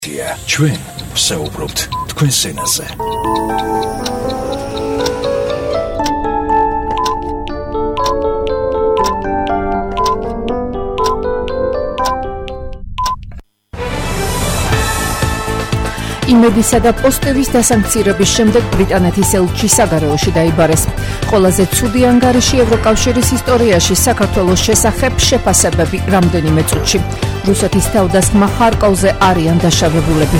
ჩვენ ვსაუბრობთ თქვენს ენაზე. იმედისა და პოსტების დასანქცირების შემდეგ ბრიტანეთის ელჩი საგარეოში დაიბარეს. ყველაზე ცუდი ანგარიში ევროკავშირის ისტორიაში საქართველოს შესახებ შეფასებები რამდენიმე წუთში. რუსეთის თავდასხმა ხარკოვზე არიან დაშავებულები.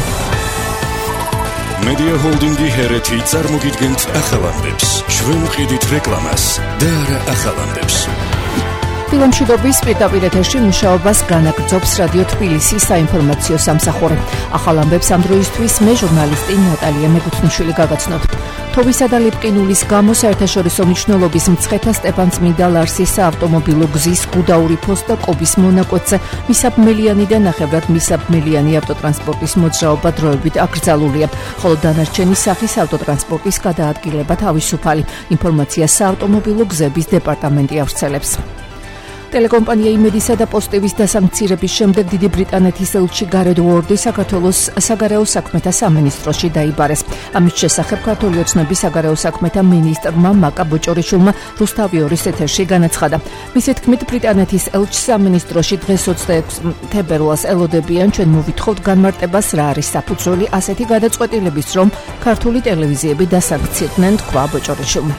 მედია ჰოლდინგი ჰერეთი წარმოგიდგენთ ახალამდებს. ჩვენ ვყიდით რეკლამას და არა ახალამდებს. ფილმშვიდობის პირდაპირ ეთერში მუშაობას განაგრძობს რადიო თბილისის საინფორმაციო სამსახური. ახალ ამბებს ამ დროისთვის მე ჟურნალისტი ნატალია მეგუთნიშვილი გავაცნობ. თოვისა და ლიპკინულის გამო საერთაშორისო მნიშვნელობის მცხეთა სტეფანწმინდა ლარსის საავტომობილო გზის გუდაური ფოს და კობის მონაკვეთზე მისაბმელიანი და ნახევრად მისაბმელიანი ავტოტრანსპორტის მოძრაობა დროებით აკრძალულია, ხოლო დანარჩენი სახის ავტოტრანსპორტის გადაადგილება თავისუფალი. ინფორმაციას საავტომობილო გზების დეპარტამენტი ავრცელებს. ტელეკომპანია იმედისა და პოსტების დასანქცირების შემდეგ დიდი ბრიტანეთის ელჩი გარედ უორდი საქართველოს საგარეო საქმეთა სამინისტროში დაიბარეს. ამის შესახებ ქართული ოცნების საგარეო საქმეთა მინისტრმა მაკა ბოჭორიშვილმა რუსთავიორის ეთერში განაცხადა. მისი თქმით, ბრიტანეთის ელჩს სამინისტროში დღეს 26 თებერვალს ელოდებიან. ჩვენ მოვითხოვთ განმარტებას, რა არის საფუძველი ასეთი გადაწყვეტილების, რომ ქართული ტელევიზიები დასანქცირდნენ, თქვა ბოჭორიშვილმა.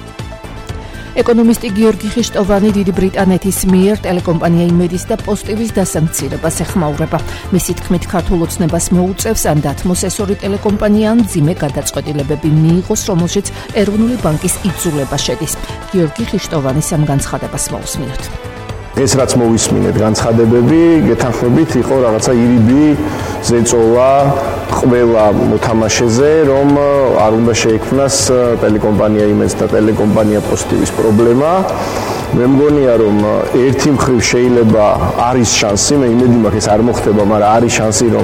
ეკონომისტი გიორგი ხიშტოვანი დიდი ბრიტანეთის მიერ ტელეკომპანია იმედის და პოსტების დასანქცირებას ეხმაურება. მისი თქმით, ქართულ ოცნებას მოუწევს ან დათმოს ეს ორი ტელეკომპანია ან მძიმე გადაწყვეტილებები მიიღოს, რომელშიც ეროვნული ბანკის იძულება შედის. გიორგი ხიშტოვანის ამ განცხადებას მოусმინოთ. ეს რაც მოვისმინეთ განცხადებები, გეთანხმებით იყო რაღაცა ირიბი ზეწოვა ყველა მოთამაშეზე, რომ არ უნდა შეექმნას ტელეკომპანია იმედს და ტელეკომპანია პოსტივის პრობლემა. მე მგონია, რომ ერთი მხრივ შეიძლება არის შანსი, მე იმედი მაქვს ეს არ მოხდება, მაგრამ არის შანსი, რომ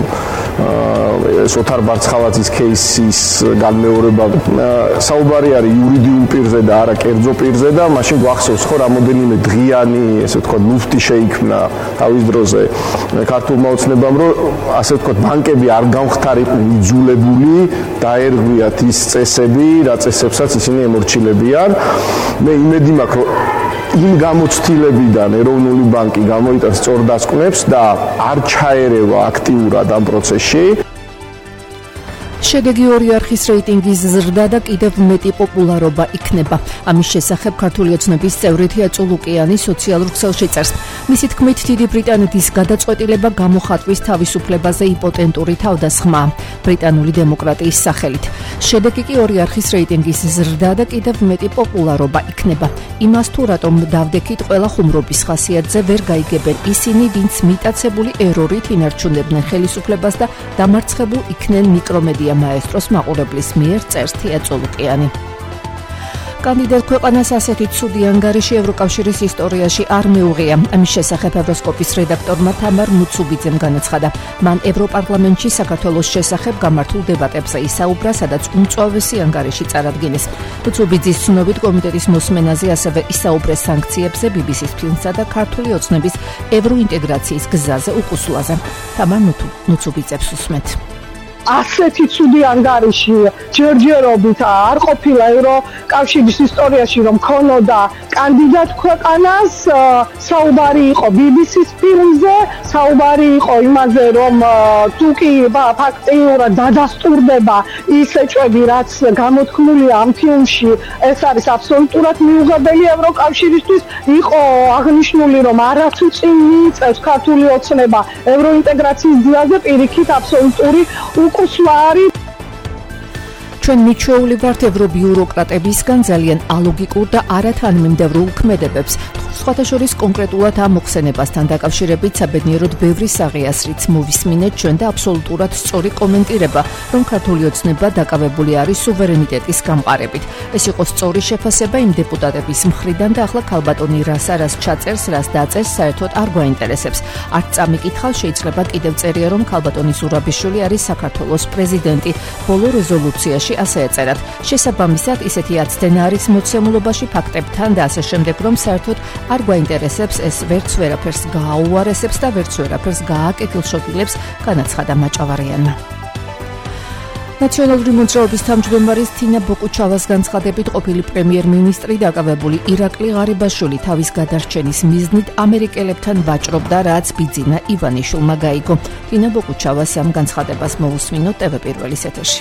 სოთარ ბარცხალაძის кейსის განმეორება საუბარი არის იურიდიულ პირზე და არა კერძო პირზე და მაშინ გვახსოვს ხო რამოდენიმე დღიანი, ესე ვთქვათ, ლუფტი შეიქმნა თავის დროზე ქართულმა ოცნებამ, რომ ასე ვთქვათ, ბანკები არ გამხდარიყო იძულებული დაერღვიათ ის წესები, რა წესებსაც ისინი ემორჩილებიან. მე იმედი მაქვს, რომ იმ გამოცდილებიდან ეროვნული ბანკი გამოიტანს სწორ დასკვნებს და არ ჩაერევა აქტიურად ამ პროცესში. შედეგი ორი არხის რეიტინგის ზრდა და კიდევ მეტი პოპულარობა იქნება. ამის შესახებ ქართული ოცნების წევრი თეატრო ლუკიანი სოციალურ ქსელში წერს. მისი თქმით, დიდი ბრიტანეთის გადაწყვეტილება გამოხატვის თავისუფლებაზე იმპოტენტური თავდასხმაა ბრიტანული დემოკრატიის სახელით. შედეგი კი ორი არხის რეიტინგის ზრდა და კიდევ მეტი პოპულარობა იქნება. იმას თუ რატომ დავდექით ყველა ხუმრობის ხასიათზე ვერ გაიგებენ ისინი, ვინც მიტაცებული ერორით ინარჩუნებდნენ ხელისუფლებას და დამარცხებულ იქნენ მიკრომედია მაესტროს მაყურებლის მიერ წერს თეატრო ლუკიანი. კანდიდატ ქვეყანას ასეთი ცუდი ანგარიში ევროკავშირის ისტორიაში არ მეუღია. ამის შესახებ ევროსკოპის რედაქტორმა თამარ მუცუბიძემ განაცხადა. მან ევროპარლამენტში საქართველოს შესახებ გამართულ დებატებზე ისაუბრა, სადაც უმწვავესი ანგარიში წარადგინეს. მუცუბიძის ცნობით კომიტეტის მოსმენაზე ასევე ისაუბრეს სანქციებზე, BBC-ს ფილმსა და ქართული ოცნების ევროინტეგრაციის გზაზე უკუსლაზე. თამარ მუცუბიძებს უსმენთ. ასეთი ცუდი ანგარიში ჯერჯერობით არ ყოფილა ევროკავშირის ისტორიაში, რომ ქონოდა კანდიდატ ქვეყანას. საუბარი იყო BBC-ს ფილმზე, საუბარი იყო იმაზე, რომ თუ კი ფაქტიურად დადასტურდება ის ეჭვები, რაც გამოთქმულია ამ ფილმში, ეს არის აბსოლუტურად მიუღებელი ევროკავშირისთვის. იყო აღნიშნული, რომ არათუ წინ მიიწევს ქართული ოცნება ევროინტეგრაციის გზაზე, პირიქით აბსოლუტური უკუსლა არის. ჩვენ მიჩვეული ვართ ევრობიუროკრატებისგან ძალიან ალოგიკურ და არათანმიმდევრ უქმედებებს. სხვათა შორის კონკრეტულად ამ მოხსენებასთან დაკავშირებით საბედნიეროდ ბევრი საღიასრიც მოვისმინეთ ჩვენ და აბსოლუტურად სწორი კომენტირება, რომ ქართული ოცნება დაკავებული არის სუვერენიტეტის გამყარებით. ეს იყო სწორი შეფასება იმ დეპუტატების მხრიდან და ახლა ქალბატონი რას ჩაწერს, რას დაწერს, საერთოდ არ გვაინტერესებს. არც წამიკითხავ, შეიძლება კიდევ წერია, რომ ქალბატონი ზურაბიშვილი არის საქართველოს პრეზიდენტი. ბოლო რეზოლუციაში ასე ეწერათ. შესაბამისად, ისეთი აცდენა არის მოცემულობაში ფაქტებთან და ასე შემდეგ, რომ საერთოდ არ გვაინტერესებს ეს ვერც ვერაფერს გააუარესებს და ვერც ვერაფერს გააკეთილშობილებს, განაცხადა მაჭავარიანმა. ნაციონალური მოძრაობის თავმჯდომარის თინა ბოკუჩავას განცხადებით ყოფილი პრემიერ-მინისტრი დაკავებული ირაკლი ღარიბაშვილი თავის გადარჩენის მიზნით ამერიკელებთან ვაჭრობდა, რაც ბიძინა ივანიშვილმა გაიგო. თინა ბოკუჩავას ამ განცხადებას მოусმინოთ TV პირველის ეთერში.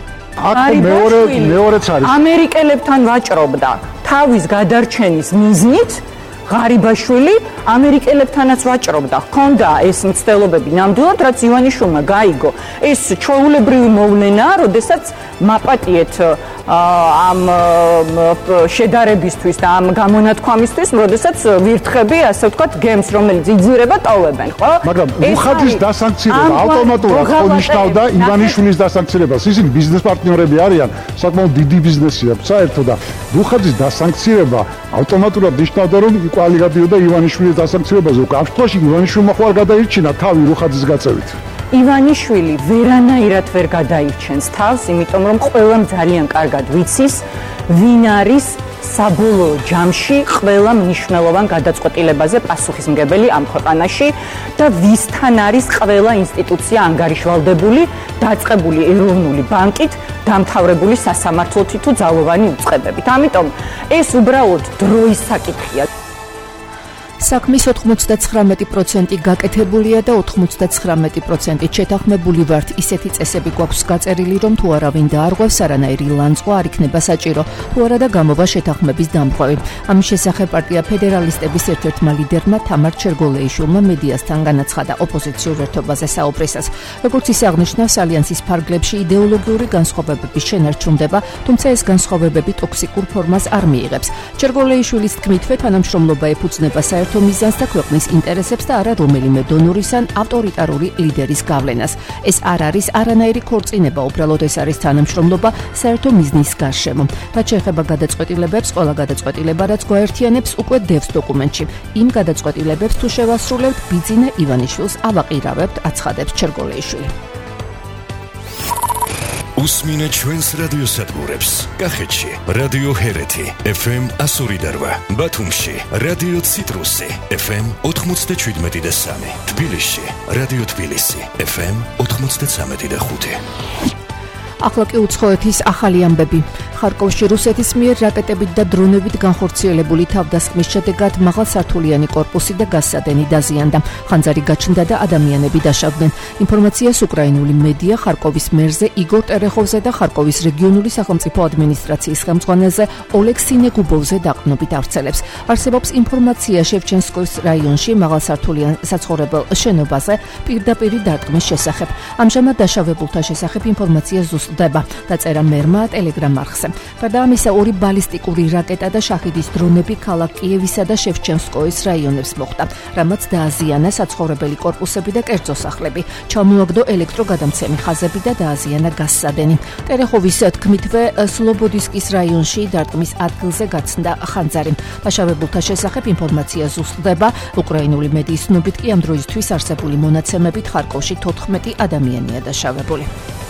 მეორეც არის. ამერიკელებთან ვაჭრობდა თავის გადარჩენის მიზნით ღარიბაშვილი ამერიკელებთანაც ვაჭრობდა. ჰქონდა ეს მცდელობები ნამდვილად, რაც ივანიშვილმა გაიგო. ეს ჩვეულებრივი მოვლენაა, როდესაც მაპატიეთ ამ შედარებისთვის და ამ გამონათქვამისთვის, როდესაც ვირთხები, ასე ვთქვათ, გემს, რომელიც იძირება, ტოვებენ, ხო? მაგრამ მუხაძის დასანქცირება ავტომატურად ხო ნიშნავდა ივანიშვილის დასანქცირებას. ისინი ბიზნეს პარტნიორები არიან, საკმაოდ დიდი ბიზნესი აქვს საერთოდ და მუხაძის დასანქცირება ავტომატურად ნიშნავდა, რომ იყვალი გადიოდა ივანიშვილის დასანქცირებაზე. ამ შემთხვევაში ივანიშვილმა ხო არ გადაირჩინა თავი რუხაძის გაწევით. ივანიშვილი ვერანაირად ვერ გადაირჩენს თავს, იმიტომ რომ ყველამ ძალიან კარგად ვიცის, ვინ არის საბოლოო ჯამში ყველა მნიშვნელოვან გადაწყვეტილებაზე პასუხისმგებელი ამ ქვეყანაში და ვისთან არის ყველა ინსტიტუცია ანგარიშვალდებული, დაწყებული ეროვნული ბანკით, დამთავრებული სასამართლოთი თუ ძალოვანი უწყებებით. ამიტომ ეს უბრალოდ დროის საკითხია. საქმის 99% გაკეთებულია და 99% შეთანხმებული ვართ. ისეთი წესები გვაქვს გაწერილი, რომ თუ არავინ დაარღვევს, არანაირი ლანძღვა არ იქნება საჭირო. თუ არა და გამოვა შეთანხმების დამხევი. ამის შესახებ პარტია ფედერალისტების ერთ-ერთმა ლიდერმა თამარ ჩერგოლეიშვილმა მედიასთან განაცხადა ოპოზიციურ ერთობაზე საუბრისას. როგორც ის აღნიშნავს, ალიანსის ფარგლებში იდეოლოგიური განსხვავებების შენარჩუნდება, თუმცა ეს განსხვავებები ტოქსიკურ ფორმას არ მიიღებს. ჩერგოლეიშვილის თქმითვე თანამშრომლობა ეფუძნება საერთო მიზანს და ქვეყნის ინტერესებს და არა რომელიმე დონორის ან ავტორიტარული ლიდერის გავლენას. ეს არ არის არანაირი ქორწინება, უბრალოდ ეს არის თანამშრომლობა საერთო მიზნის გარშემო. რაც შეეხება გადაწყვეტილებებს, ყველა გადაწყვეტილება, რაც გვაერთიანებს, უკვე დევს დოკუმენტში. იმ გადაწყვეტილებებს თუ შევასრულებთ, ბიძინა ივანიშვილს ავაყირავებთ, აცხადებს ჩერგოლეიშვილი. უსმინე ჩვენს რადიოსადგურებს. კახეთში რადიო ჰერეთი FM 102.8, ბათუმში რადიო ციტრუსი FM 97.3, თბილისში რადიო თბილისი FM 93.5. ახლა კი უცხოეთის ახალი ამბები. ხარკოვში რუსეთის მიერ რაკეტებით და დრონებით განხორციელებული თავდასხმის შედეგად მაღალსართულიანი კორპუსი და გასადენი დაზიანდა. ხანძარი გაჩნდა და ადამიანები დაშავდნენ. ინფორმაციას უკრაინული მედია ხარკოვის მერზე იგორ ტერეხოვზე და ხარკოვის რეგიონული სახელმწიფო ადმინისტრაციის ხელმძღვანელზე ოლეგ სინეგუბოვზე დაყრდნობით ავრცელებს. არსებობს ინფორმაცია შევჩენსკოის რაიონში მაღალსართულიან საცხოვრებელ შენობაზე პირდაპირი დარტყმის შესახებ. ამჟამად დაშავებულთა შესახებ ინფორმაცია ზუსტდება, დაწერა მერმა ტელეგრამ არხზე. გარდა ამისა, 2 ბალისტიკური რაკეტა და შაჰიდის დრონები ქალაქ კიევისა და შევჩენსკოის რაიონებს მოხვდა, რამაც დააზიანა საცხოვრებელი კორპუსები და კერძო სახლები, ჩამოაგდო ელექტროგადამცემი ხაზები და დააზიანა გასადენი. ტერეხოვის თქმითვე, სლობოდისკის რაიონში დარტყმის ადგილზე გაცნდა ხანძარი. დაშავებულთა შესახებ ინფორმაცია ზუსტდება, უკრაინული მედიის ცნობით კი ამ დროისთვის არსებული მონაცემებით ხარკოვში 14 ადამიანია დაშავებული.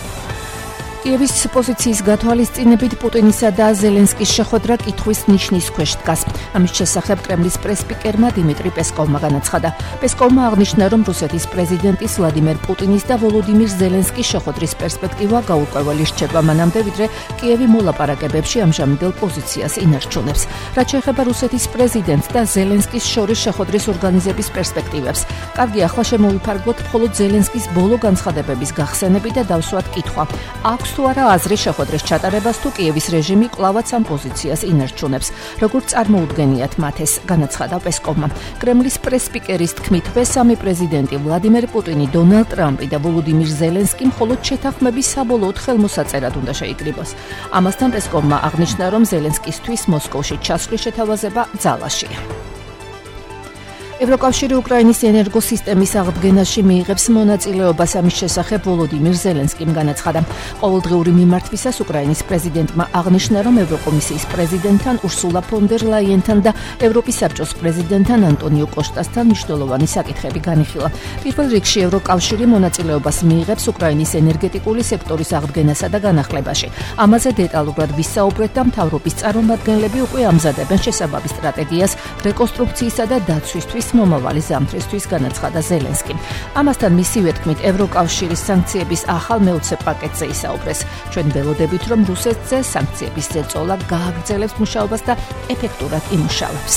კიევის პოზიციის გათვალისწინებით პუტინისა და ზელენსკის შეხვედრა კითხვის ნიშნის ქვეშ დგას. ამის შესახებ კრემლის პრესსპიკერმა დიმიტრი პესკოვმა განაცხადა. პესკოვმა აღნიშნა, რომ რუსეთის პრეზიდენტის ვლადიმერ პუტინის და ვოლოდიმირ ზელენსკის შეხვედრის პერსპექტივა გაურკვეველი რჩება მანამდე, ვიდრე კიევი მოლაპარაკებებში ამჟამინდელ პოზიციას ინარჩუნებს. რაც შეეხება რუსეთის პრეზიდენტს და ზელენსკის შორის შეხვედრის ორგანიზების პერსპექტივებს, კარგი, ახლა შემოვიფარგლოთ მხოლოდ ზელენსკის ბოლო განცხადებების გახსენები და დავსვათ კითხვა. აქვს თუ არა აზრი შეხვედრის ჩატარებას თუ კიევის რეჟიმი კვლავაც ამ პოზიციას ინარჩუნებს, როგორც წარმოუდგენიათ მათ ეს, განაცხადა პესკოვმა. კრემლის პრესსპიკერის თქმითვე, სამი პრეზიდენტი ვლადიმერ პუტინი, დონალდ ტრამპი და ვოლოდიმირ ზელენსკი მხოლოდ შეთანხმების საბოლოოდ ხელმოსაწერად უნდა შეიკრიბოს. ამასთან პესკოვმა აღნიშნა, რომ ზელენსკისთვის მოსკოვში ჩასვლის შეთავაზება ძალაშია. ევროკავშირი უკრაინის ენერგოსისტემის აღდგენაში მიიღებს მონაწილეობას. ამის შესახებ ვოლოდიმირ ზელენსკიმ განაცხადა. ყოველდღიური მიმართვისას უკრაინის პრეზიდენტმა აღნიშნა, რომ ევროკომისიის პრეზიდენტთან ურსულა ფონ დერ ლაიენთან და ევროპის საბჭოს პრეზიდენტთან ანტონიო კოშტასთან მნიშვნელოვანი საკითხები განიხილა. პირველ რიგში ევროკავშირი მონაწილეობას მიიღებს უკრაინის ენერგეტიკული სექტორის აღდგენასა და განახლებაში. ამაზე დეტალურად ვისაუბრეთ და მთავრობის წარმომადგენლები უკვე ამზადებენ შესაბამის სტრატეგიას რეკონსტრუქციისა და დაცვისთვის მომავალი ზამთრისთვის, განაცხადა ზელენსკიმ. ამასთან მისივე თქმით, ევროკავშირის სანქციების ახალ მეოცე პაკეტზე ისაუბრეს. ჩვენ ველოდებით, რომ რუსეთზე სანქციების ზეწოლა გააგრძელებს მუშაობას და ეფექტურად იმუშავებს.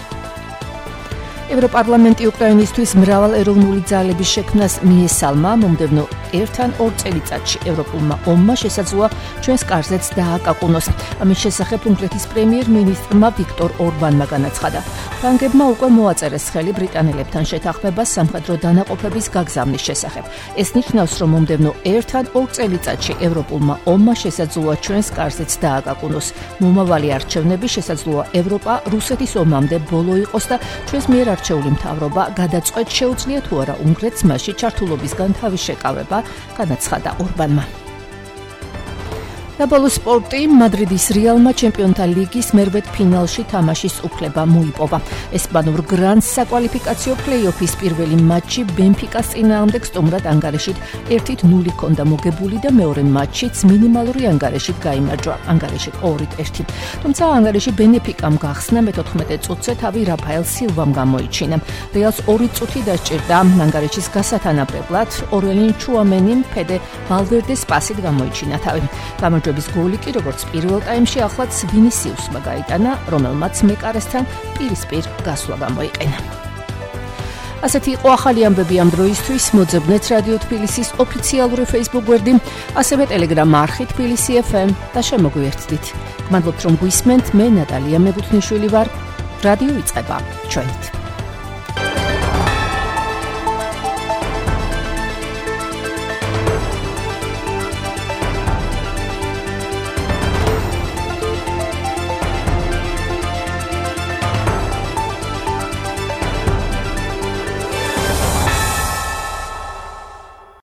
ევროპარლამენტი უკრაინისთვის მრავალ ეროვნული ძალების შექმნას მიესალმა. მომდევნო 1-2 წელიწადში ევროპულმა ომმა შესაძლოა ჩვენს კარზეც დააკაკუნოს. ამის შესახებ უნგრეთის პრემიერ-მინისტრმა ვიქტორ ორბანმა განაცხადა. ფრანგებმა უკვე მოაწერეს ხელი ბრიტანელებთან შეთანხმებას სამხედრო დანაყოფების გაგზავნის შესახებ. ეს ნიშნავს, რომ მომდევნო 1-2 წელიწადში ევროპულმა ომმა შესაძლოა ჩვენს კარზეც დააკაკუნოს. მომავალი არჩევნები შესაძლოა ევროპა რუსეთის ომამდე ბოლო იყოს და ჩვენს მიერ არჩეული მთავრობა გადაწყვეტ შეუძლია თუ არა უნგრეთს მასში ჩართულობისგან თავის შეკავება, განაცხადა ორბანმა. საბოლოო სპორტი მადრიდის რეალმა ჩემპიონთა ლიგის მერვედ ფინალში თამაშის უფლება მოიპოვა. ესპანურ გრანდს საკვალიფიკაციო პლეი-ოფის პირველი მატჩი ბენფიკას წინააღმდეგ სტუმრად ანგარიშით 1-0 ჰქონდა მოგებული და მეორე მატჩიც მინიმალური ანგარიშით გაიმარჯვა, ანგარიშით 2-1. თუმცა ანგარიში ბენფიკამ გახსნა, მე-14 წუთზე თავი რაფაელ სილვამ გამოიჩინა. რეალს 2 წუთი დასჭირდა ანგარიშის გასათანაბრებლად, ორელინ ჩუამენიმ ფედე ვალვერდეს პასით გამოიჩინა თავი. გამარჯვების გოლი კი როგორც პირველ ტაიმში ახლაც ვინისიუსმა გაიტანა, რომელმაც მეკარესთან პირისპირ გასვლა გამოიყენა. ასეთი იყო ახალი ამბები ამ დროისთვის. მოძებნეთ რადიო თბილისის ოფიციალური Facebook გვერდი, ასევე Telegram არხი თბილისი FM და შემოგვიერთდით. გმადლობთ რომ გვისმენთ, მე ნატალია მებუთნიშვილი ვარ. რადიო იწყება ჩვენით.